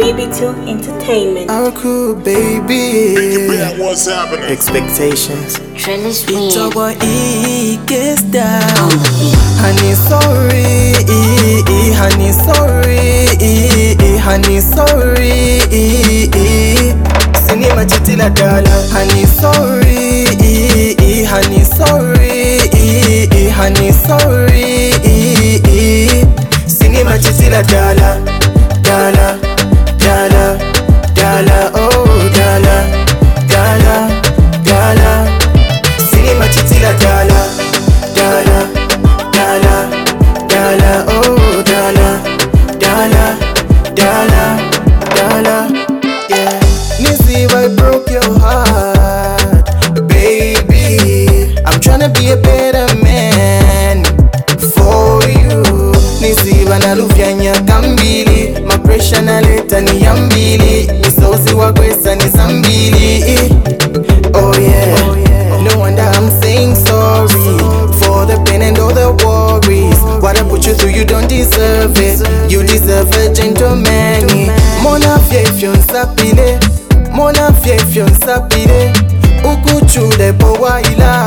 AB2 Entertainment. Our crew, baby. What's happening? Expectations. Trillis It's Win. our gets down. Honey, sorry. Honey, sorry. Honey, sorry. Cinema chitila dala. Honey, sorry. Honey, sorry. Honey, sorry. Cinema chitila dala. Dala, dala, dala, oh dala, dala, dala. Cinema chitila dala, dala, dala, dala, oh dala, dala, dala, dala. Yeah, Nizzy, I broke your heart, baby. I'm tryna be a better man for you. Nizzy, wanalufyanya kambili. Pressure na leta ni yambili. Misozi wa kwesa ni zambili. Oh yeah, no wonder I'm saying sorry for the pain and all the worries. What I put you through, you don't deserve it. You deserve a gentleman. Mona fiefyon sapile, mona fiefyon sapile. Ukuchude powa ila,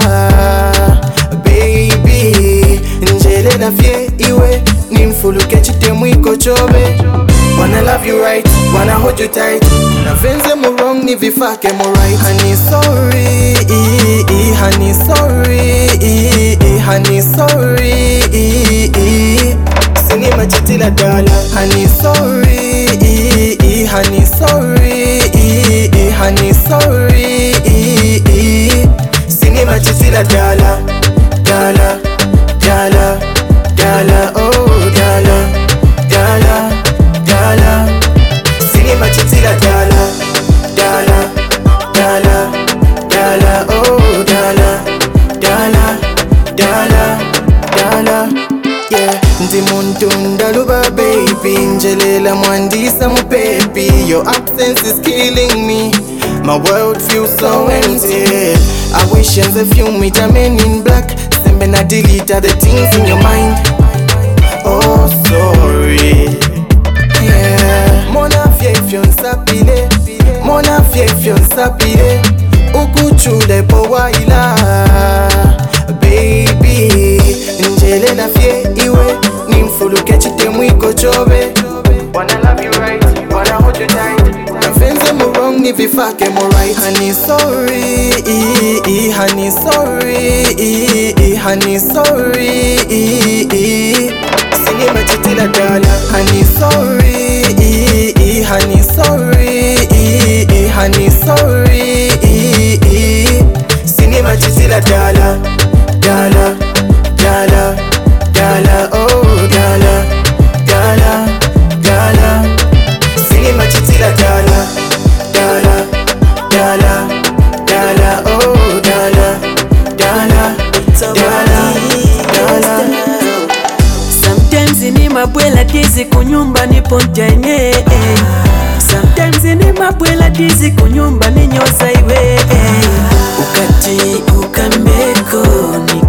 baby. Njele na fie iwe, nimfuluke chite mwiko chobe. Wanna love you right, wanna hold you tight. Na venze mo wrong ni vifake mo right. Honey sorry, honey sorry, honey sorry. Cinema chitila dala. Honey sorry, honey sorry, honey sorry. Cinema chitila dala, dala, dala, dala, oh dala, dala, dala. Cinema chitila dala, dala, dala, dala, oh dala, dala, dala, dala. Yeah, ndimundunda luba baby, njelela mwandisa mupepi. Your absence is killing me, my world feels so empty. I wish and the few meet a men in black. Sembe na delete the things in your mind. Oh sorry. Yeah, mona fiefyon sapile, mona fiefyon sapile. Ukuchude powa ila, baby. Njele na fie iwe, nimfuluke chite mwiko chobe. Wanna love you right, wanna hold you tight. Nafenze mo wrong ni vifake mo right. Honey sorry, honey sorry, honey sorry. Cinema chitila dala. Honey sorry, honey sorry, honey sorry. Cinema chitila dala, dala, dala, dala, oh dala, dala, dala. Cinema chitila dala, dala, dala, dala, oh dala, dala, dala, dala. Sometimes ni mabwela tizi kunyumba ni pontenye. Sometimes ni mabwela tizi kunyumba ni nyoza iwe. Ukati ukambeko ni